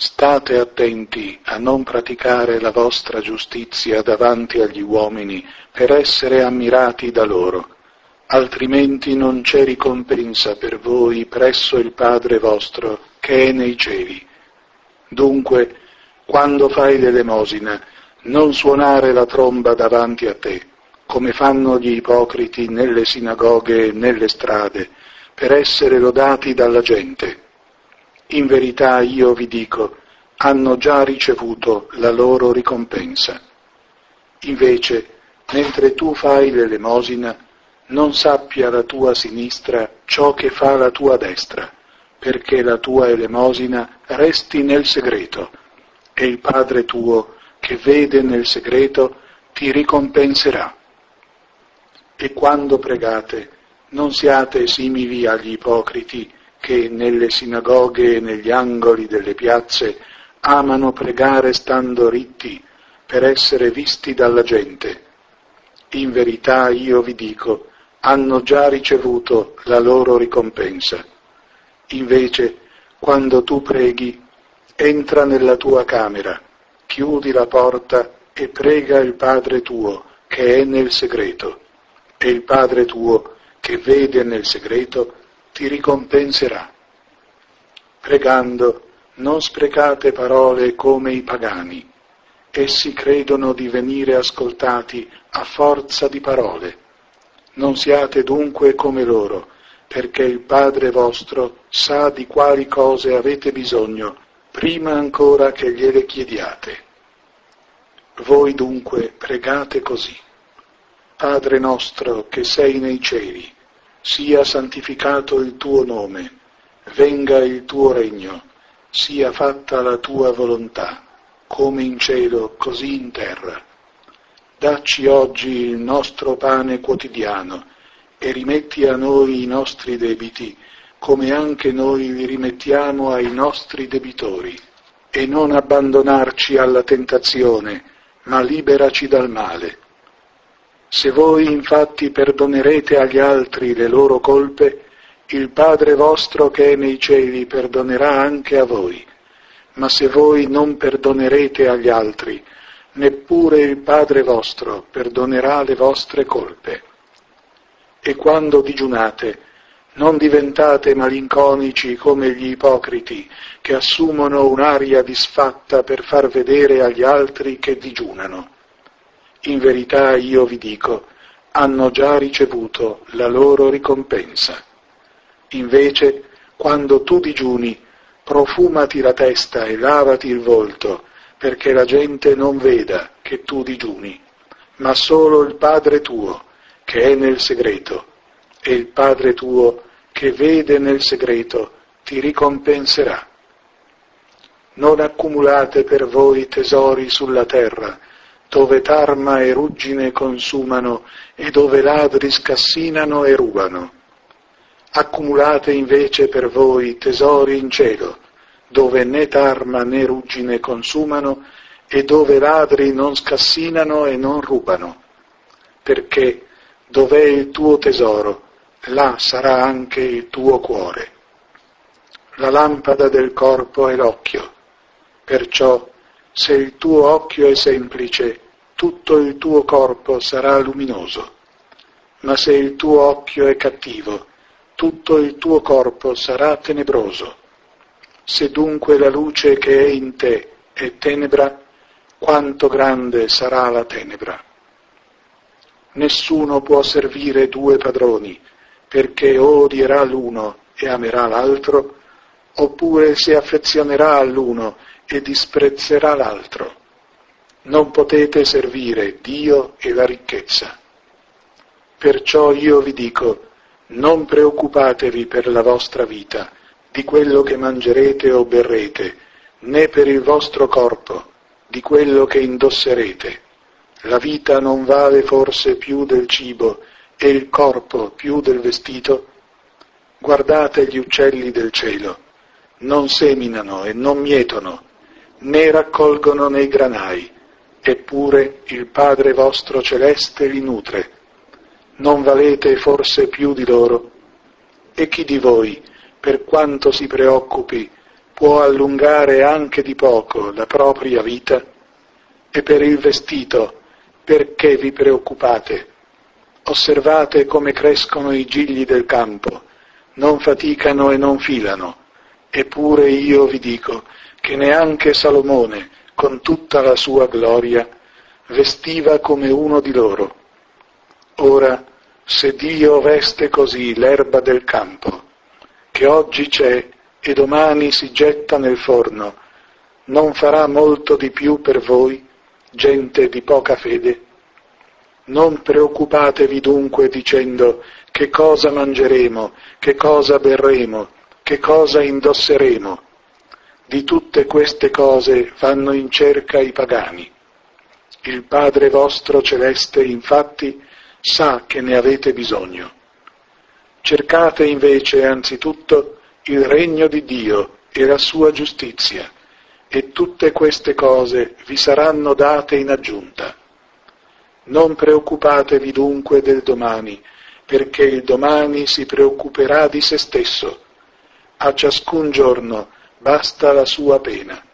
State attenti a non praticare la vostra giustizia davanti agli uomini per essere ammirati da loro, altrimenti non c'è ricompensa per voi presso il Padre vostro che è nei cieli. Dunque, quando fai l'elemosina, non suonare la tromba davanti a te, come fanno gli ipocriti nelle sinagoghe e nelle strade, per essere lodati dalla gente. In verità io vi dico, hanno già ricevuto la loro ricompensa. Invece, mentre tu fai l'elemosina, non sappia la tua sinistra ciò che fa la tua destra, perché la tua elemosina resti nel segreto, e il Padre tuo, che vede nel segreto, ti ricompenserà. E quando pregate, non siate simili agli ipocriti, che nelle sinagoghe e negli angoli delle piazze amano pregare stando ritti per essere visti dalla gente. In verità io vi dico, hanno già ricevuto la loro ricompensa. Invece, quando tu preghi, entra nella tua camera, chiudi la porta e prega il Padre tuo che è nel segreto, e il Padre tuo che vede nel segreto ti ricompenserà. Pregando, non sprecate parole come i pagani. Essi credono di venire ascoltati a forza di parole. Non siate dunque come loro, perché il Padre vostro sa di quali cose avete bisogno, prima ancora che gliele chiediate. Voi dunque pregate così. Padre nostro che sei nei cieli, sia santificato il tuo nome, venga il tuo regno, sia fatta la tua volontà, come in cielo, così in terra. Dacci oggi il nostro pane quotidiano e rimetti a noi i nostri debiti, come anche noi li rimettiamo ai nostri debitori, e non abbandonarci alla tentazione, ma liberaci dal male. Se voi infatti perdonerete agli altri le loro colpe, il Padre vostro che è nei cieli perdonerà anche a voi. Ma se voi non perdonerete agli altri, neppure il Padre vostro perdonerà le vostre colpe. E quando digiunate, non diventate malinconici come gli ipocriti, che assumono un'aria disfatta per far vedere agli altri che digiunano. In verità io vi dico, hanno già ricevuto la loro ricompensa. Invece, quando tu digiuni, profumati la testa e lavati il volto, perché la gente non veda che tu digiuni, ma solo il Padre tuo, che è nel segreto, e il Padre tuo, che vede nel segreto, ti ricompenserà. Non accumulate per voi tesori sulla terra, dove tarma e ruggine consumano e dove ladri scassinano e rubano. Accumulate invece per voi tesori in cielo, dove né tarma né ruggine consumano e dove ladri non scassinano e non rubano. Perché dov'è il tuo tesoro, là sarà anche il tuo cuore. La lampada del corpo è l'occhio, perciò se il tuo occhio è semplice, tutto il tuo corpo sarà luminoso, ma se il tuo occhio è cattivo, tutto il tuo corpo sarà tenebroso. Se dunque la luce che è in te è tenebra, quanto grande sarà la tenebra. Nessuno può servire due padroni, perché o odierà l'uno e amerà l'altro, oppure si affezionerà all'uno e disprezzerà l'altro. Non potete servire Dio e la ricchezza. Perciò io vi dico, non preoccupatevi per la vostra vita, di quello che mangerete o berrete, né per il vostro corpo, di quello che indosserete. La vita non vale forse più del cibo e il corpo più del vestito? Guardate gli uccelli del cielo, non seminano e non mietono, né raccolgono nei granai, eppure il Padre vostro celeste li nutre. Non valete forse più di loro? E chi di voi, per quanto si preoccupi, può allungare anche di poco la propria vita? E per il vestito, perché vi preoccupate? Osservate come crescono i gigli del campo, non faticano e non filano, eppure io vi dico che neanche Salomone, con tutta la sua gloria, vestiva come uno di loro. Ora, se Dio veste così l'erba del campo, che oggi c'è e domani si getta nel forno, non farà molto di più per voi, gente di poca fede? Non preoccupatevi dunque dicendo che cosa mangeremo, che cosa berremo, che cosa indosseremo. Di tutte queste cose vanno in cerca i pagani. Il Padre vostro celeste, infatti, sa che ne avete bisogno. Cercate invece anzitutto il regno di Dio e la sua giustizia, e tutte queste cose vi saranno date in aggiunta. Non preoccupatevi dunque del domani, perché il domani si preoccuperà di se stesso. A ciascun giorno basta la sua pena.